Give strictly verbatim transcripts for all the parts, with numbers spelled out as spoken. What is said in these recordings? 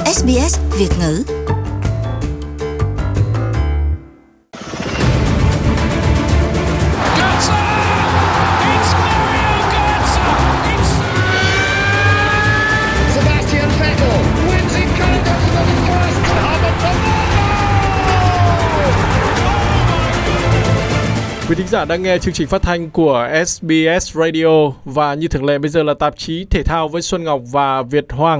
ét bê ét Việt ngữ. Quý thính giả đang nghe chương trình phát thanh của ét bê ét Radio và như thường lệ bây giờ là tạp chí thể thao với Xuân Ngọc và Việt Hoàng.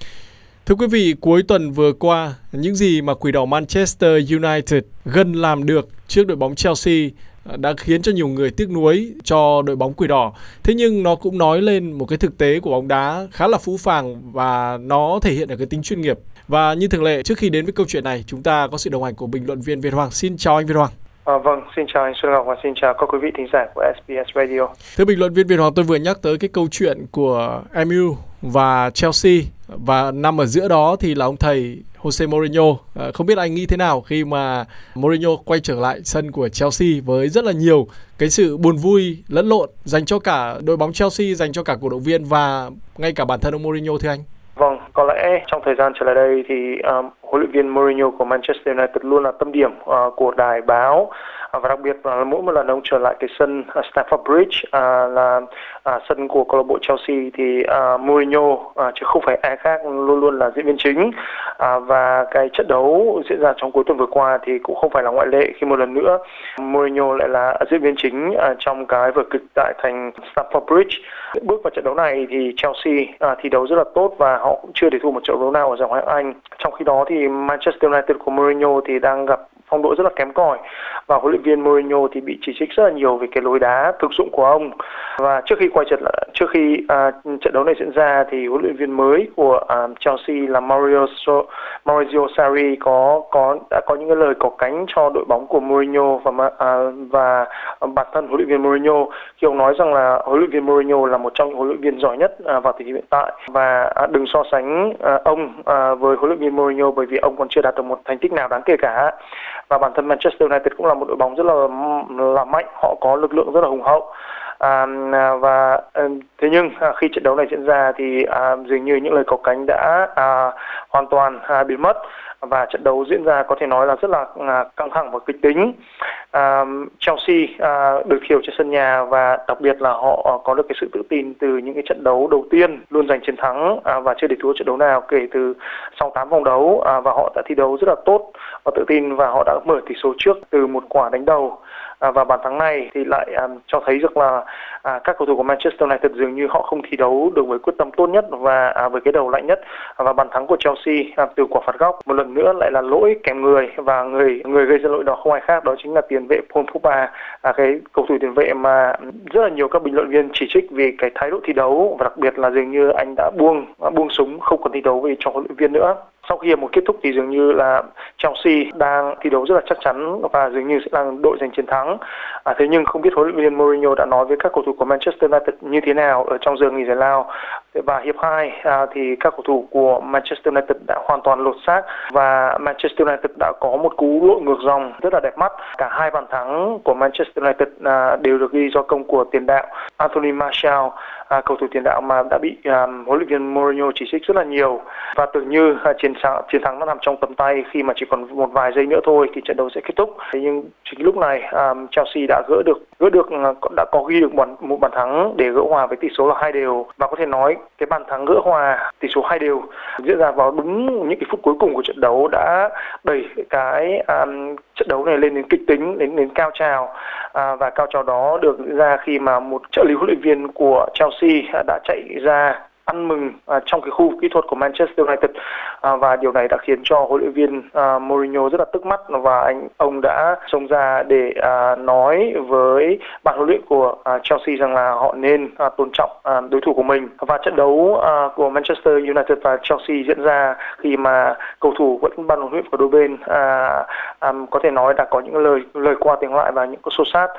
Thưa quý vị, cuối tuần vừa qua, những gì mà Quỷ đỏ Manchester United gần làm được trước đội bóng Chelsea đã khiến cho nhiều người tiếc nuối cho đội bóng Quỷ đỏ. Thế nhưng nó cũng nói lên một cái thực tế của bóng đá khá là phũ phàng và nó thể hiện ở cái tính chuyên nghiệp. Và như thường lệ, trước khi đến với câu chuyện này, chúng ta có sự đồng hành của bình luận viên Việt Hoàng. Xin chào anh Việt Hoàng. À, vâng, xin chào anh Xuân Ngọc và xin chào các quý vị thính giả của ét bê ét Radio. Thưa bình luận viên Việt Hoàng, tôi vừa nhắc tới cái câu chuyện của em u và Chelsea và nằm ở giữa đó thì là ông thầy Jose Mourinho. À, không biết anh nghĩ thế nào khi mà Mourinho quay trở lại sân của Chelsea với rất là nhiều cái sự buồn vui lẫn lộn dành cho cả đội bóng Chelsea, dành cho cả cổ động viên và ngay cả bản thân ông Mourinho thưa anh? Vâng, có lẽ trong thời gian trở lại đây thì um, huấn luyện viên Mourinho của Manchester United luôn là tâm điểm uh, của đài báo uh, và đặc biệt là mỗi một lần ông trở lại cái sân uh, Stamford Bridge uh, là uh, sân của câu lạc bộ Chelsea thì uh, Mourinho uh, chứ không phải ai khác luôn luôn là diễn viên chính uh, và cái trận đấu diễn ra trong cuối tuần vừa qua thì cũng không phải là ngoại lệ khi một lần nữa Mourinho lại là diễn viên chính uh, trong cái vở kịch tại thành Stamford Bridge. Bước vào trận đấu này thì Chelsea uh, thi đấu rất là tốt và họ cũng chưa để thua một trận đấu nào ở giải Ngoại hạng Anh. Trong khi đó thì Manchester United của Mourinho thì đang gặp phong độ rất là kém cỏi và huấn luyện viên Mourinho thì bị chỉ trích rất là nhiều về cái lối đá thực dụng của ông. Và trước khi quay trở lại, trước khi uh, trận đấu này diễn ra thì huấn luyện viên mới của uh, Chelsea là Maurizio, Maurizio Sarri có có đã có những cái lời cò cánh cho đội bóng của Mourinho và uh, và bản thân huấn luyện viên Mourinho khi ông nói rằng là huấn luyện viên Mourinho là một trong những huấn luyện viên giỏi nhất uh, vào thời điểm hiện tại và uh, đừng so sánh uh, ông uh, với huấn luyện viên Mourinho bởi vì ông còn chưa đạt được một thành tích nào đáng kể cả. Và bản thân Manchester United cũng là một đội bóng rất là là mạnh, họ có lực lượng rất là hùng hậu. À, và thế nhưng à, khi trận đấu này diễn ra thì à, dường như những lời cò cánh đã à, hoàn toàn à, biến mất và trận đấu diễn ra có thể nói là rất là à, căng thẳng và kịch tính. À, Chelsea à, được hiểu trên sân nhà và đặc biệt là họ à, có được cái sự tự tin từ những cái trận đấu đầu tiên luôn giành chiến thắng à, và chưa để thua trận đấu nào kể từ sau tám vòng đấu à, và họ đã thi đấu rất là tốt và tự tin và họ đã mở tỷ số trước từ một quả đánh đầu. À, và bàn thắng này thì lại à, cho thấy rằng là à, các cầu thủ của Manchester United dường như họ không thi đấu được với quyết tâm tốt nhất và à, với cái đầu lạnh nhất. À, và bàn thắng của Chelsea à, từ quả phạt góc một lần nữa lại là lỗi kèm người và người người gây ra lỗi đó không ai khác đó chính là tiền vệ Paul Pogba, à, cái cầu thủ tiền vệ mà rất là nhiều các bình luận viên chỉ trích vì cái thái độ thi đấu và đặc biệt là dường như anh đã buông buông súng không còn thi đấu về cho huấn luyện viên nữa. Sau khi hiệp một kết thúc thì dường như là Chelsea đang thi đấu rất là chắc chắn và dường như sẽ là đội giành chiến thắng. À, thế nhưng không biết huấn luyện viên Mourinho đã nói với các cầu thủ của Manchester United như thế nào ở trong giờ nghỉ giải lao. Và hiệp hai à, thì các cầu thủ của Manchester United đã hoàn toàn lột xác và Manchester United đã có một cú lội ngược dòng rất là đẹp mắt. Cả hai bàn thắng của Manchester United à, đều được ghi do công của tiền đạo Anthony Martial, à, cầu thủ tiền đạo mà đã bị à, huấn luyện viên Mourinho chỉ trích rất là nhiều và tưởng như à, chiến thắng chiến thắng đã nằm trong tầm tay khi mà chỉ còn một vài giây nữa thôi thì trận đấu sẽ kết thúc. Thế nhưng chính lúc này à, Chelsea đã gỡ được gỡ được đã có ghi được một, một bàn thắng để gỡ hòa với tỷ số là hai đều và có thể nói cái bàn thắng gỡ hòa tỷ số hai đều diễn ra vào đúng những cái phút cuối cùng của trận đấu đã đẩy cái um, trận đấu này lên đến kịch tính, đến đến cao trào à, và cao trào đó được diễn ra khi mà một trợ lý huấn luyện viên của Chelsea đã chạy ra ăn mừng à, trong cái khu kỹ thuật của Manchester United à, và điều này đã khiến cho huấn luyện viên à, Mourinho rất là tức mắt và anh ông đã xông ra để à, nói với ban huấn luyện của à, Chelsea rằng là họ nên à, tôn trọng à, đối thủ của mình. Và trận đấu à, của Manchester United và Chelsea diễn ra khi mà cầu thủ vẫn ban huấn luyện của đôi bên à, à, có thể nói đã có những lời lời qua tiếng lại và những cái xô xát.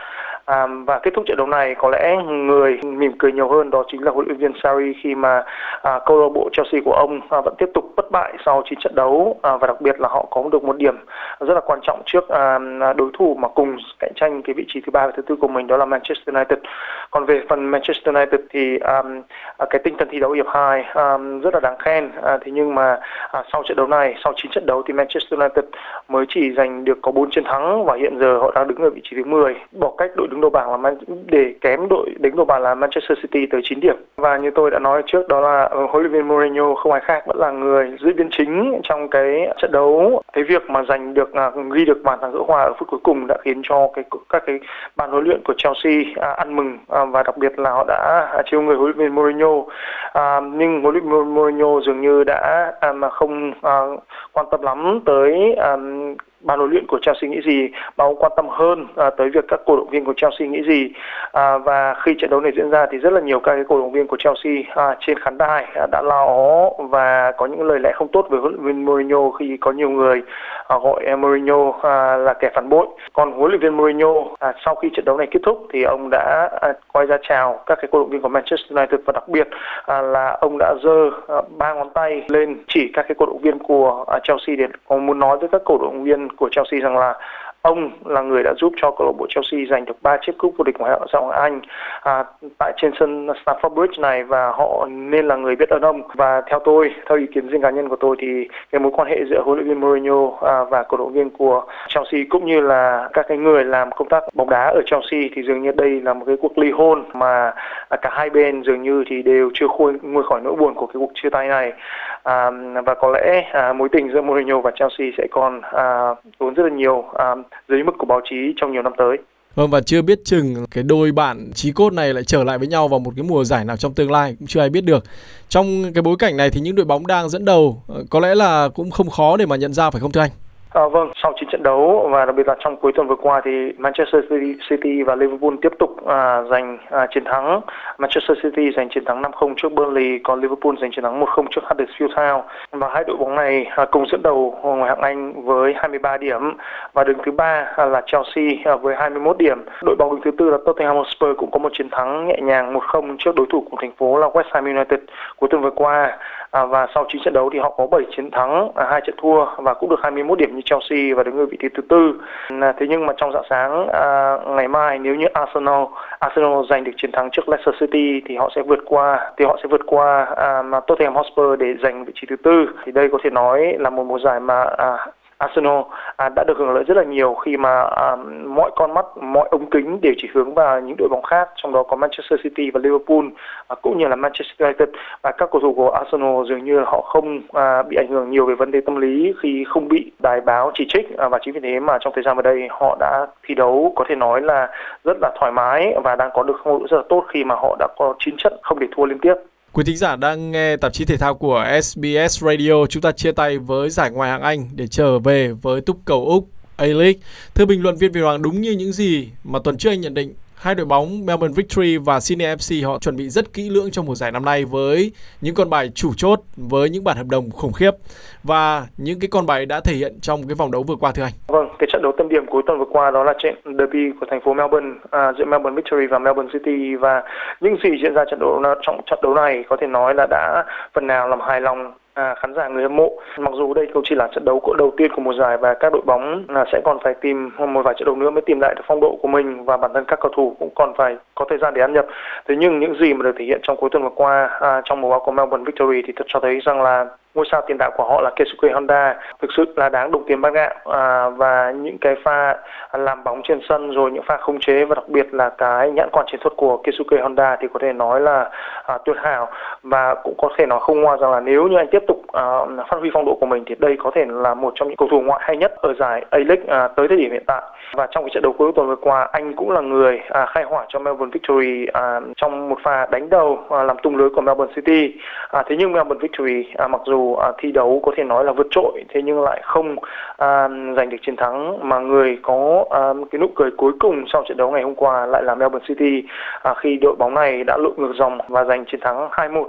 À, và kết thúc trận đấu này có lẽ người mỉm cười nhiều hơn đó chính là huấn luyện viên Sarri khi mà à, câu lạc bộ Chelsea của ông à, vẫn tiếp tục bất bại sau chín trận đấu à, và đặc biệt là họ có được một điểm rất là quan trọng trước à, đối thủ mà cùng cạnh tranh cái vị trí thứ ba và thứ tư của mình, đó là Manchester United. Còn về phần Manchester United thì à, cái tinh thần thi đấu hiệp hai à, rất là đáng khen. À, thế nhưng mà à, sau trận đấu này, sau chín trận đấu thì Manchester United mới chỉ giành được có bốn chiến thắng và hiện giờ họ đang đứng ở vị trí thứ mười, bỏ cách đội đứng đầu bảng là Man- để kém đội đứng đầu bảng là Manchester City tới chín điểm. Và như tôi đã nói trước, đó là huấn luyện viên Mourinho không ai khác vẫn là người diễn viên chính trong cái trận đấu. Cái việc mà giành được à, ghi được bàn thắng gỡ hòa ở phút cuối cùng đã khiến cho cái các cái ban huấn luyện của Chelsea à, ăn mừng à, và đặc biệt là họ đã à, chiêu người huấn luyện viên Mourinho. À, nhưng huấn luyện viên Mourinho dường như đã à, mà không à, quan tâm lắm tới à, ban huấn luyện của Chelsea nghĩ gì, mà ông quan tâm hơn à, tới việc các cổ động viên của Chelsea nghĩ gì. À, và khi trận đấu này diễn ra thì rất là nhiều các cái cổ động viên của Chelsea à, trên khán đài à, đã la ó và có những lời lẽ không tốt về huấn luyện viên Mourinho, khi có nhiều người à, gọi Mourinho à, là kẻ phản bội. Còn huấn luyện viên Mourinho à, sau khi trận đấu này kết thúc thì ông đã à, quay ra chào các cái cổ động viên của Manchester United, và đặc biệt à, là ông đã giơ à, ba ngón tay lên chỉ các cái cổ động viên của à, Chelsea để có muốn nói với các cổ động viên của Chelsea rằng là ông là người đã giúp cho câu lạc bộ Chelsea giành được ba chiếc cúp vô địch ngoại hạng Ngoại hạng Anh à, tại trên sân Stamford Bridge này, và họ nên là người biết ơn ông. Và theo tôi, theo ý kiến riêng cá nhân của tôi thì cái mối quan hệ giữa huấn luyện viên Mourinho à, và cổ động viên của Chelsea cũng như là các cái người làm công tác bóng đá ở Chelsea thì dường như đây là một cái cuộc ly hôn mà à, cả hai bên dường như thì đều chưa nguôi nguôi khỏi nỗi buồn của cái cuộc chia tay này. À, và có lẽ à, mối tình giữa Mourinho và Chelsea sẽ còn à, tốn rất là nhiều à, dưới mức của báo chí trong nhiều năm tới. Vâng, và chưa biết chừng cái đôi bạn chí cốt này lại trở lại với nhau vào một cái mùa giải nào trong tương lai cũng chưa ai biết được. Trong cái bối cảnh này thì những đội bóng đang dẫn đầu có lẽ là cũng không khó để mà nhận ra, phải không thưa anh? À, vâng, sau chín trận đấu và đặc biệt là trong cuối tuần vừa qua thì Manchester City và Liverpool tiếp tục à, giành à, chiến thắng. Manchester City giành chiến thắng năm không trước Burnley, còn Liverpool giành chiến thắng một không trước Huddersfield Town. Và hai đội bóng này à, cùng dẫn đầu ngoại hạng Anh với hai mươi ba điểm, và đứng thứ ba à, là Chelsea à, với hai mươi mốt điểm. Đội bóng đứng thứ tư là Tottenham Hotspur cũng có một chiến thắng nhẹ nhàng một không trước đối thủ của thành phố là West Ham United cuối tuần vừa qua. À, và sau chín trận đấu thì họ có bảy chiến thắng, à, hai trận thua và cũng được hai mươi mốt điểm như Chelsea và đứng ở vị trí thứ tư. À, thế nhưng mà trong rạng sáng à, ngày mai, nếu như Arsenal Arsenal giành được chiến thắng trước Leicester City thì họ sẽ vượt qua thì họ sẽ vượt qua à, Tottenham Hotspur để giành vị trí thứ tư. Thì đây có thể nói là một mùa giải mà à, Arsenal à, đã được hưởng lợi rất là nhiều, khi mà à, mọi con mắt, mọi ống kính đều chỉ hướng vào những đội bóng khác, trong đó có Manchester City và Liverpool à, cũng như là Manchester United. Và các cầu thủ của Arsenal dường như họ không à, bị ảnh hưởng nhiều về vấn đề tâm lý khi không bị đài báo chỉ trích, à, và chính vì thế mà trong thời gian gần đây họ đã thi đấu có thể nói là rất là thoải mái và đang có được phong độ rất là tốt khi mà họ đã có chín trận không để thua liên tiếp. Quý thính giả đang nghe tạp chí thể thao của ét bê ét Radio. Chúng ta chia tay với giải Ngoại hạng Anh để trở về với túp cầu Úc A-League. Thưa bình luận viên Việt Hoàng, đúng như những gì mà tuần trước anh nhận định, hai đội bóng Melbourne Victory và Sydney ép xê họ chuẩn bị rất kỹ lưỡng trong mùa giải năm nay với những con bài chủ chốt, với những bản hợp đồng khủng khiếp, và những cái con bài đã thể hiện trong cái vòng đấu vừa qua thưa anh. Vâng, cái trận đấu tâm điểm cuối tuần vừa qua đó là trận derby của thành phố Melbourne à, giữa Melbourne Victory và Melbourne City, và những gì diễn ra trận đấu trong trận đấu này có thể nói là đã phần nào làm hài lòng À, khán giả người hâm mộ. Mặc dù đây không chỉ là trận đấu đầu tiên của mùa giải và các đội bóng là sẽ còn phải tìm một vài trận đấu nữa mới tìm lại được phong độ của mình, và bản thân các cầu thủ cũng còn phải có thời gian để ăn nhập. Thế nhưng những gì mà được thể hiện trong cuối tuần vừa qua à, trong màu áo của Melbourne Victory thì thật cho thấy rằng là ngôi sao tiền đạo của họ là Keisuke Honda thực sự là đáng đồng tiền bát gạo, à, và những cái pha làm bóng trên sân, rồi những pha khống chế và đặc biệt là cái nhãn quan chiến thuật của Keisuke Honda thì có thể nói là à, tuyệt hảo, và cũng có thể nói không ngoa rằng là nếu như anh tiếp tục à, phát huy phong độ của mình thì đây có thể là một trong những cầu thủ ngoại hay nhất ở giải A-League à, tới thời điểm hiện tại. Và trong cái trận đấu cuối tuần vừa qua, anh cũng là người à, khai hỏa cho Melbourne Victory à, trong một pha đánh đầu à, làm tung lưới của Melbourne City. À, thế nhưng Melbourne Victory à, mặc dù à, thi đấu có thể nói là vượt trội, thế nhưng lại không à, giành được chiến thắng, mà người có à, cái nụ cười cuối cùng sau trận đấu ngày hôm qua lại là Melbourne City à, khi đội bóng này đã lội ngược dòng và giành chiến thắng hai một.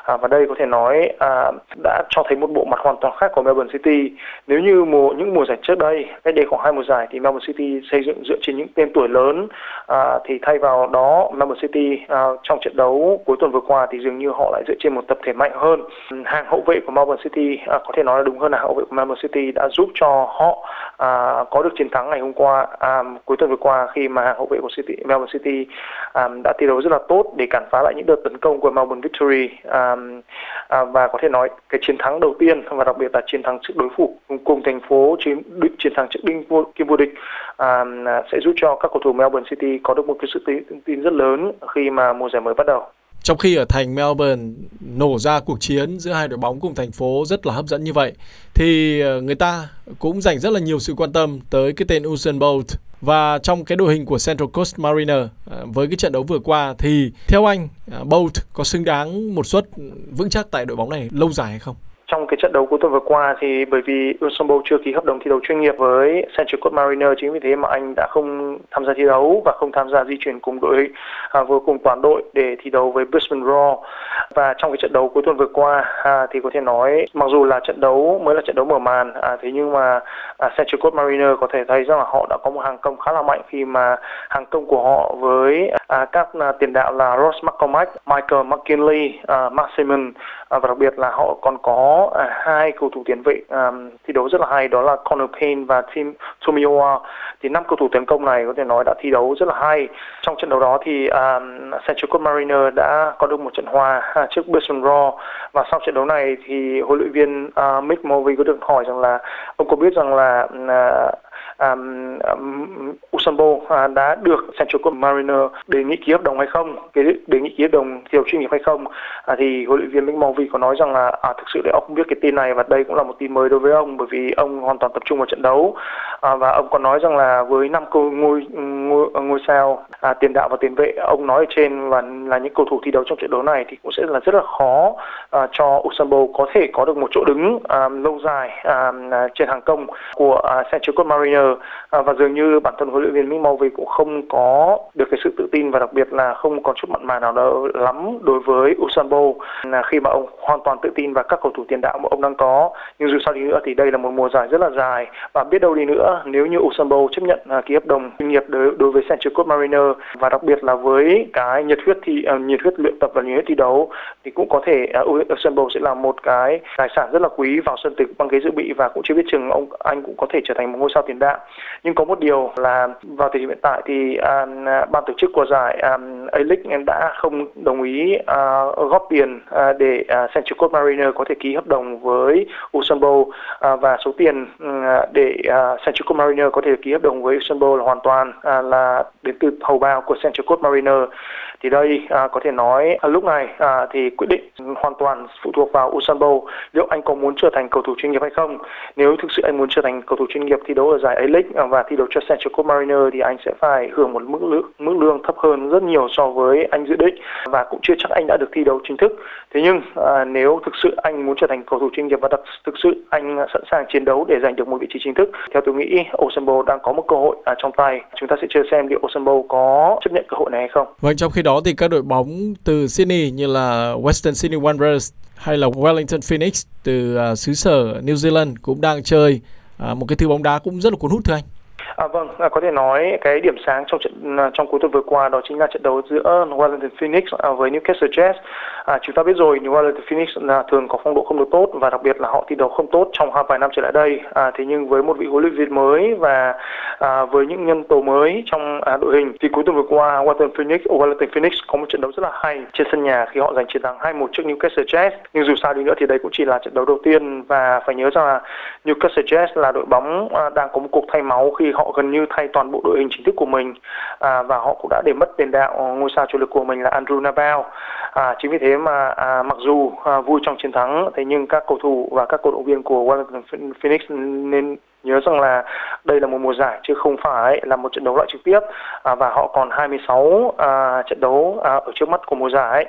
À, và đây có thể nói à, đã cho thấy một bộ mặt hoàn toàn khác của Melbourne City. Nếu như mùa những mùa giải trước đây, cách đây khoảng hai mùa giải thì Melbourne City xây dựng dựa trên những tên tuổi lớn, à, thì thay vào đó Melbourne City à, trong trận đấu cuối tuần vừa qua thì dường như họ lại dựa trên một tập thể mạnh hơn. Hàng hậu vệ của Melbourne City, à, có thể nói là đúng hơn là hậu vệ của Melbourne City đã giúp cho họ à, có được chiến thắng ngày hôm qua, à, cuối tuần vừa qua, khi mà hàng hậu vệ của City, Melbourne City à, đã thi đấu rất là tốt để cản phá lại những đợt tấn công của Melbourne Victory, à, à, và có thể nói cái chiến thắng đầu tiên và đặc biệt là chiến thắng trước đối thủ cùng, cùng thành phố, chiến, chiến thắng trước đương kim vô địch à, sẽ giúp cho các cầu thủ Melbourne City có được một cái sự tự tin rất lớn khi mà mùa giải mới bắt đầu. Trong khi ở thành Melbourne nổ ra cuộc chiến giữa hai đội bóng cùng thành phố rất là hấp dẫn như vậy, thì người ta cũng dành rất là nhiều sự quan tâm tới cái tên Usain Bolt. Và trong cái đội hình của Central Coast Mariners với cái trận đấu vừa qua thì theo anh, Bolt có xứng đáng một suất vững chắc tại đội bóng này lâu dài hay không? Trong cái trận đấu cuối tuần vừa qua thì bởi vì Usain Bolt chưa ký hợp đồng thi đấu chuyên nghiệp với Central Coast Mariners, chính vì thế mà anh đã không tham gia thi đấu và không tham gia di chuyển cùng đội à, với cùng toàn đội để thi đấu với Brisbane Roar. Và trong cái trận đấu cuối tuần vừa qua à, thì có thể nói mặc dù là trận đấu mới là trận đấu mở màn, à, thế nhưng mà à, Central Coast Mariners có thể thấy rằng là họ đã có một hàng công khá là mạnh, khi mà hàng công của họ với à, các à, tiền đạo là Ross McCormack, Michael McKinley, à, Mark Simon, à, và đặc biệt là họ còn có À, hai cầu thủ tiền vệ um, thi đấu rất là hay, đó là Connor Payne và Tim Tomiyawa. Thì năm cầu thủ tấn công này có thể nói đã thi đấu rất là hay. Trong trận đấu đó thì um, Central Coast Mariners đã có được một trận hòa uh, trước Brisbane Roar. Và sau trận đấu này thì huấn luyện viên uh, Mick Movey có được hỏi rằng là ông có biết rằng là uh, Um, um, Usain Bolt uh, đã được Central Coast Mariners đề nghị ký hợp đồng hay không, cái đề nghị ký hợp đồng thi đấu chuyên nghiệp hay không, uh, thì huấn luyện viên Mick Movey có nói rằng là uh, thực sự để ông không biết cái tin này, và đây cũng là một tin mới đối với ông, bởi vì ông hoàn toàn tập trung vào trận đấu, uh, và ông còn nói rằng là với năm ngôi ngôi, ngôi sao uh, tiền đạo và tiền vệ ông nói ở trên và là những cầu thủ thi đấu trong trận đấu này thì cũng sẽ là rất là khó uh, cho Usain Bolt có thể có được một chỗ đứng uh, lâu dài uh, trên hàng công của uh, Central Coast Mariners. À, và dường như bản thân huấn luyện viên Mick Movey cũng không có được cái sự tự tin và đặc biệt là không có chút mặn mà nào đó lắm đối với Usain Bolt, là khi mà ông hoàn toàn tự tin vào các cầu thủ tiền đạo mà ông đang có. Nhưng dù sao đi nữa thì đây là một mùa giải rất là dài, và biết đâu đi nữa nếu như Usain Bolt chấp nhận uh, ký hợp đồng chuyên nghiệp đối, đối với Central Coast Mariners, và đặc biệt là với cái nhiệt huyết thi uh, nhiệt huyết luyện tập và nhiệt huyết thi đấu, thì cũng có thể uh, Usain Bolt sẽ là một cái tài sản rất là quý vào sân từ băng ghế dự bị, và cũng chưa biết chừng ông anh cũng có thể trở thành một ngôi sao tiền đạo. Nhưng có một điều là vào thời điểm hiện tại thì à, ban tổ chức của giải à, A-League đã không đồng ý à, góp tiền à, để à, Central Coast Mariners có thể ký hợp đồng với Usain Bolt, à, và số tiền à, để à, Central Coast Mariners có thể ký hợp đồng với Usain Bolt là hoàn toàn à, là đến từ hầu bao của Central Coast Mariners. Thì đây à, có thể nói à, lúc này à, thì quyết định hoàn toàn phụ thuộc vào Usain Bolt, liệu anh có muốn trở thành cầu thủ chuyên nghiệp hay không. Nếu thực sự anh muốn trở thành cầu thủ chuyên nghiệp thi đấu ở giải A-League và thi đấu cho Central Coast Mariners thì anh sẽ phải hưởng một mức lương, mức lương thấp hơn rất nhiều so với anh dự định, và cũng chưa chắc anh đã được thi đấu chính thức. Thế nhưng à, nếu thực sự anh muốn trở thành cầu thủ chuyên nghiệp và đặc, thực sự anh sẵn sàng chiến đấu để giành được một vị trí chính thức, theo tôi nghĩ Usain Bolt đang có một cơ hội à, trong tay. Chúng ta sẽ chờ xem liệu Usain Bolt có chấp nhận cơ hội này hay không. Vâng, trong khi đó thì các đội bóng từ Sydney như là Western Sydney Wanderers hay là Wellington Phoenix từ uh, xứ sở New Zealand cũng đang chơi uh, một cái thứ bóng đá cũng rất là cuốn hút thưa anh. À, vâng, à, có thể nói cái điểm sáng trong trận trong cuối tuần vừa qua đó chính là trận đấu giữa Wellington Phoenix à, với Newcastle Jets. À, chúng ta biết rồi, Wellington Phoenix là thường có phong độ không được tốt và đặc biệt là họ thi đấu không tốt trong hai vài năm trở lại đây. À, thế nhưng với một vị huấn luyện viên mới và à, với những nhân tố mới trong à, đội hình thì cuối tuần vừa qua Wellington Phoenix, Wellington Phoenix có một trận đấu rất là hay trên sân nhà khi họ giành chiến thắng hai một trước Newcastle Jets. Nhưng dù sao đi nữa thì đây cũng chỉ là trận đấu đầu tiên, và phải nhớ rằng là Newcastle Jets là đội bóng à, đang có một cuộc thay máu khi họ gần như thay toàn bộ đội hình chính thức của mình, à, và họ cũng đã để mất tiền đạo ngôi sao chủ lực của mình là Andrew Nabal. À, chính vì thế mà à, mặc dù à, vui trong chiến thắng, thế nhưng các cầu thủ và các cổ động viên của Wellington Phoenix nên nhớ rằng là đây là một mùa giải chứ không phải là một trận đấu loại trực tiếp, à, và họ còn hai mươi sáu à, trận đấu à, ở trước mắt của mùa giải.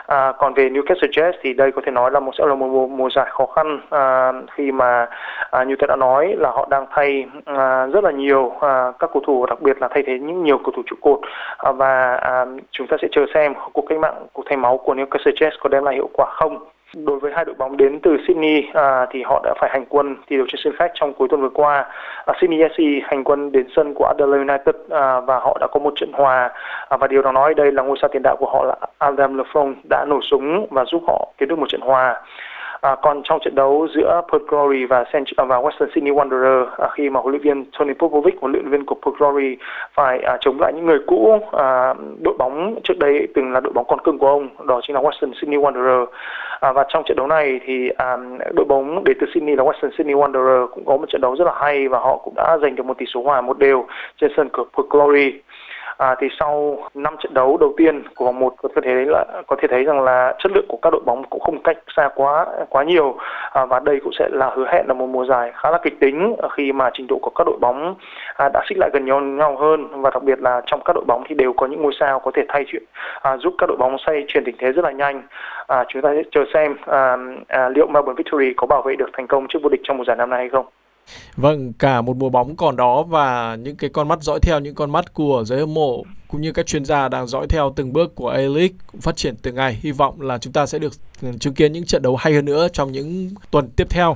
À, còn về Newcastle Jets thì đây có thể nói là một sẽ là một mùa, mùa giải khó khăn à, khi mà à, như tôi đã nói là họ đang thay à, rất là nhiều à, các cầu thủ, đặc biệt là thay thế những nhiều cầu thủ trụ cột à, và à, chúng ta sẽ chờ xem cuộc cách mạng, cuộc thay máu của Newcastle Jets có đem lại hiệu quả không. Đối với hai đội bóng đến từ Sydney à, thì họ đã phải hành quân thi đấu trên sân khách trong cuối tuần vừa qua. À, Sydney ép xê hành quân đến sân của Adelaide United à, và họ đã có một trận hòa à, và điều đáng nói đây là ngôi sao tiền đạo của họ là Adam Lafont đã nổ súng và giúp họ kiếm được một trận hòa. À, còn trong trận đấu giữa Perth Glory và, và Western Sydney Wanderers à, khi mà huấn luyện viên Tony Popovic, huấn luyện viên của Perth Glory phải à, chống lại những người cũ, à, đội bóng trước đây từng là đội bóng con cưng của ông, đó chính là Western Sydney Wanderers. À, và trong trận đấu này thì à, đội bóng đến từ Sydney là Western Sydney Wanderers cũng có một trận đấu rất là hay và họ cũng đã giành được một tỷ số hòa một đều trên sân của Perth Glory. À, thì sau năm trận đấu đầu tiên của vòng một có thể thấy là có thể thấy rằng là chất lượng của các đội bóng cũng không cách xa quá quá nhiều à, và đây cũng sẽ là hứa hẹn là một mùa giải khá là kịch tính khi mà trình độ của các đội bóng à, đã xích lại gần nhau nhau hơn và đặc biệt là trong các đội bóng thì đều có những ngôi sao có thể thay chuyện à, giúp các đội bóng xoay chuyển tình thế rất là nhanh. À, chúng ta sẽ chờ xem à, à, liệu Melbourne Victory có bảo vệ được thành công trước vô địch trong mùa giải năm nay hay không. Vâng, cả một mùa bóng còn đó và những cái con mắt dõi theo, những con mắt của giới hâm mộ cũng như các chuyên gia đang dõi theo từng bước của A-League cũng phát triển từng ngày. Hy vọng là chúng ta sẽ được chứng kiến những trận đấu hay hơn nữa trong những tuần tiếp theo.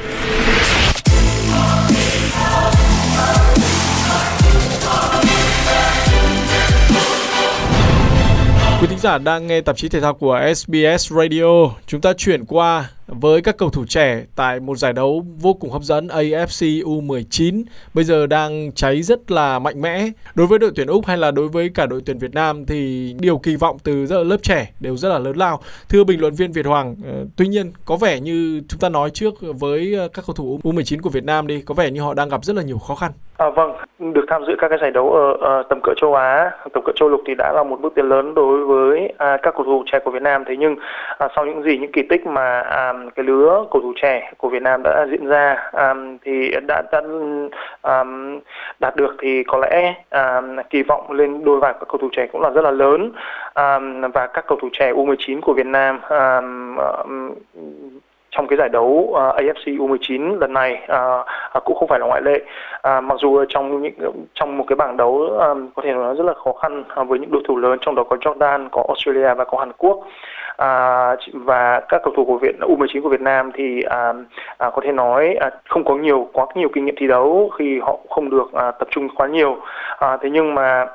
Quý thính giả đang nghe tạp chí thể thao của ét bê ét Radio. Chúng ta chuyển qua với các cầu thủ trẻ tại một giải đấu vô cùng hấp dẫn a ép xê u mười chín bây giờ đang cháy rất là mạnh mẽ. Đối với đội tuyển Úc hay là đối với cả đội tuyển Việt Nam thì điều kỳ vọng từ rất là lớp trẻ đều rất là lớn lao. Thưa bình luận viên Việt Hoàng, tuy nhiên có vẻ như chúng ta nói trước với các cầu thủ u mười chín của Việt Nam đi, có vẻ như họ đang gặp rất là nhiều khó khăn. À, vâng, được tham dự các cái giải đấu ở, ở tầm cỡ châu Á, tầm cỡ châu lục thì đã là một bước tiến lớn đối với à, các cầu thủ trẻ của Việt Nam. Thế nhưng à, sau những gì những kỳ tích mà à, cái lứa cầu thủ trẻ của Việt Nam đã diễn ra à, thì đã, đã à, đạt được thì có lẽ à, kỳ vọng lên đôi vai các cầu thủ trẻ cũng là rất là lớn à, và các cầu thủ trẻ u mười chín của Việt Nam à, à, trong cái giải đấu uh, a ép xê u mười chín lần này uh, uh, cũng không phải là ngoại lệ. Uh, mặc dù trong những trong một cái bảng đấu um, có thể nói rất là khó khăn uh, với những đối thủ lớn, trong đó có Jordan, có Australia và có Hàn Quốc. Uh, và các cầu thủ của Việt u mười chín của Việt Nam thì uh, uh, có thể nói uh, không có nhiều quá nhiều kinh nghiệm thi đấu khi họ không được uh, tập trung quá nhiều. Uh, thế nhưng mà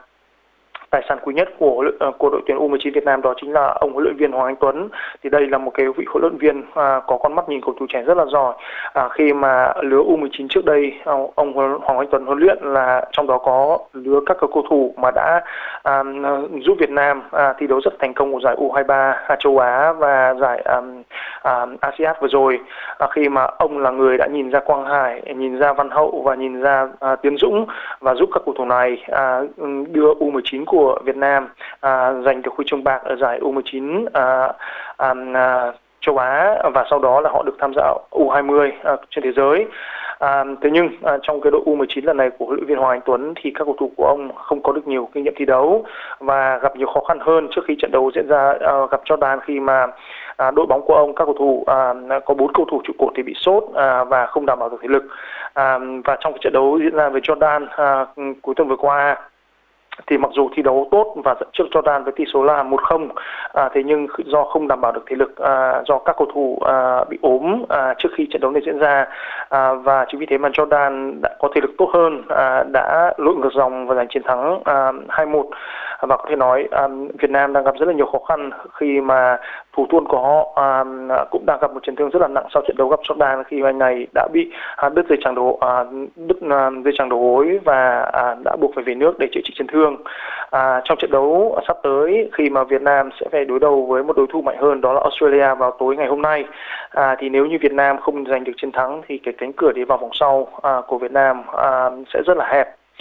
tài sản quý nhất của của đội tuyển u mười chín Việt Nam đó chính là ông huấn luyện viên Hoàng Anh Tuấn. Thì đây là một cái vị huấn luyện viên à, có con mắt nhìn cầu thủ trẻ rất là giỏi. À, khi mà lứa u mười chín trước đây ông, ông Hoàng Anh Tuấn huấn luyện là trong đó có lứa các cầu thủ mà đã à, giúp Việt Nam à, thi đấu rất thành công ở giải u hai mươi ba à, châu Á và giải à, à, a sê an vừa rồi. À, khi mà ông là người đã nhìn ra Quang Hải, nhìn ra Văn Hậu và nhìn ra à, Tiến Dũng và giúp các cầu thủ này à, đưa u mười chín của của Việt Nam à, giành được huy chương bạc ở giải u mười chín à, à, à, châu Á và sau đó là họ được tham gia u hai mươi à, trên thế giới. À, thế nhưng à, trong cái đội u mười chín lần này của huấn luyện viên Hoàng Anh Tuấn thì các cầu thủ của ông không có được nhiều kinh nghiệm thi đấu và gặp nhiều khó khăn hơn trước khi trận đấu diễn ra à, gặp Jordan, khi mà à, đội bóng của ông các cầu thủ à, có bốn cầu thủ trụ cột thì bị sốt à, và không đảm bảo được thể lực. À, và trong cái trận đấu diễn ra với Jordan à, cuối tuần vừa qua thì mặc dù thi đấu tốt và dẫn trước Jordan với tỷ số là một không, à, thế nhưng do không đảm bảo được thể lực, à, do các cầu thủ à, bị ốm à, trước khi trận đấu này diễn ra, à, và chính vì thế mà Jordan đã có thể lực tốt hơn, à, đã lội ngược dòng và giành chiến thắng à, hai một. Và có thể nói à, Việt Nam đang gặp rất là nhiều khó khăn khi mà thủ môn của họ à, cũng đang gặp một chấn thương rất là nặng sau trận đấu gặp Jordan, khi anh này đã bị à, đứt dây chằng đầu à, đứt à, dây chằng đầu gối và à, đã buộc phải về nước để chữa trị chấn thương. À, trong trận đấu sắp tới khi mà Việt Nam sẽ phải đối đầu với một đối thủ mạnh hơn đó là Australia vào tối ngày hôm nay, à, thì nếu như Việt Nam không giành được chiến thắng thì cái cánh cửa để vào vòng sau à, của Việt Nam à, sẽ rất là hẹp.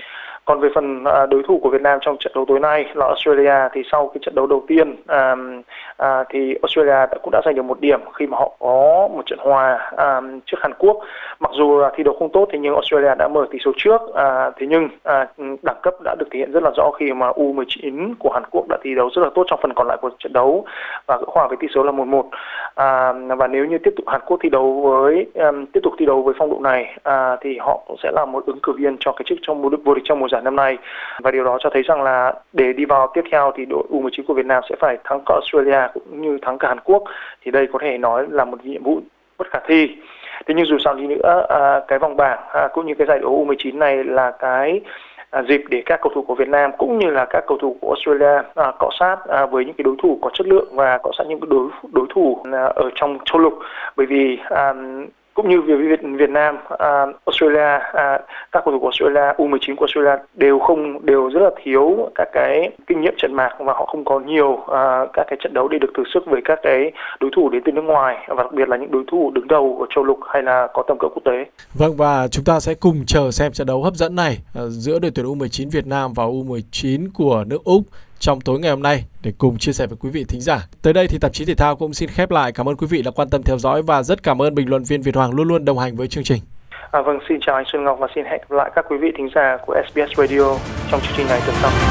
Còn về phần à, đối thủ của Việt Nam trong trận đấu tối nay là Australia, thì sau cái trận đấu đầu tiên à, à, thì Australia đã, cũng đã giành được một điểm khi mà họ có một trận hòa à, trước Hàn Quốc. Mặc dù là thi đấu không tốt thì nhưng Australia đã mở tỷ số trước, à, thế nhưng à, đẳng cấp đã được thể hiện rất là rõ khi mà u mười chín của Hàn Quốc đã thi đấu rất là tốt trong phần còn lại của trận đấu và gỡ hòa với tỷ số là một một. À, và nếu như tiếp tục Hàn Quốc thi đấu với um, tiếp tục thi đấu với phong độ này à, thì họ cũng sẽ là một ứng cử viên cho cái chức trong vô địch trong mùa giải năm nay, và điều đó cho thấy rằng là để đi vào tiếp theo thì đội u mười chín của Việt Nam sẽ phải thắng cả Australia cũng như thắng cả Hàn Quốc, thì đây có thể nói là một nhiệm vụ bất khả thi. Thế nhưng dù sao đi nữa à, cái vòng bảng à, cũng như cái giải đấu u mười chín này là cái À, dịp để các cầu thủ của Việt Nam cũng như là các cầu thủ của Australia à, cọ sát à, với những cái đối thủ có chất lượng và cọ sát những cái đối đối thủ à, ở trong châu lục, bởi vì à, cũng như về Việt, Việt Nam, à, Australia, à, các cầu thủ của Australia, u mười chín của Australia đều không đều rất là thiếu các cái kinh nghiệm trận mạc và họ không có nhiều à, các cái trận đấu để được thử sức với các cái đối thủ đến từ nước ngoài và đặc biệt là những đối thủ đứng đầu ở châu lục hay là có tầm cỡ quốc tế. Vâng, và chúng ta sẽ cùng chờ xem trận đấu hấp dẫn này à, giữa đội tuyển u mười chín Việt Nam và u mười chín của nước Úc trong tối ngày hôm nay để cùng chia sẻ với quý vị thính giả. Tới đây thì tạp chí thể thao cũng xin khép lại. Cảm ơn quý vị đã quan tâm theo dõi và rất cảm ơn bình luận viên Việt Hoàng luôn luôn đồng hành với chương trình. À, vâng, xin chào anh Xuân Ngọc và xin hẹn gặp lại các quý vị thính giả của ét bê ét Radio trong chương trình này tuần sau.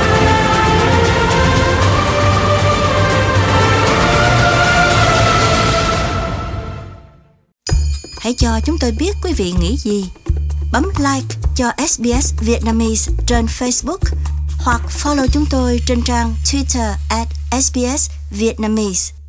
Hãy cho chúng tôi biết quý vị nghĩ gì. Bấm like cho ét bê ét Vietnamese trên Facebook hoặc follow chúng tôi trên trang Twitter at ét bê ét Vietnamese.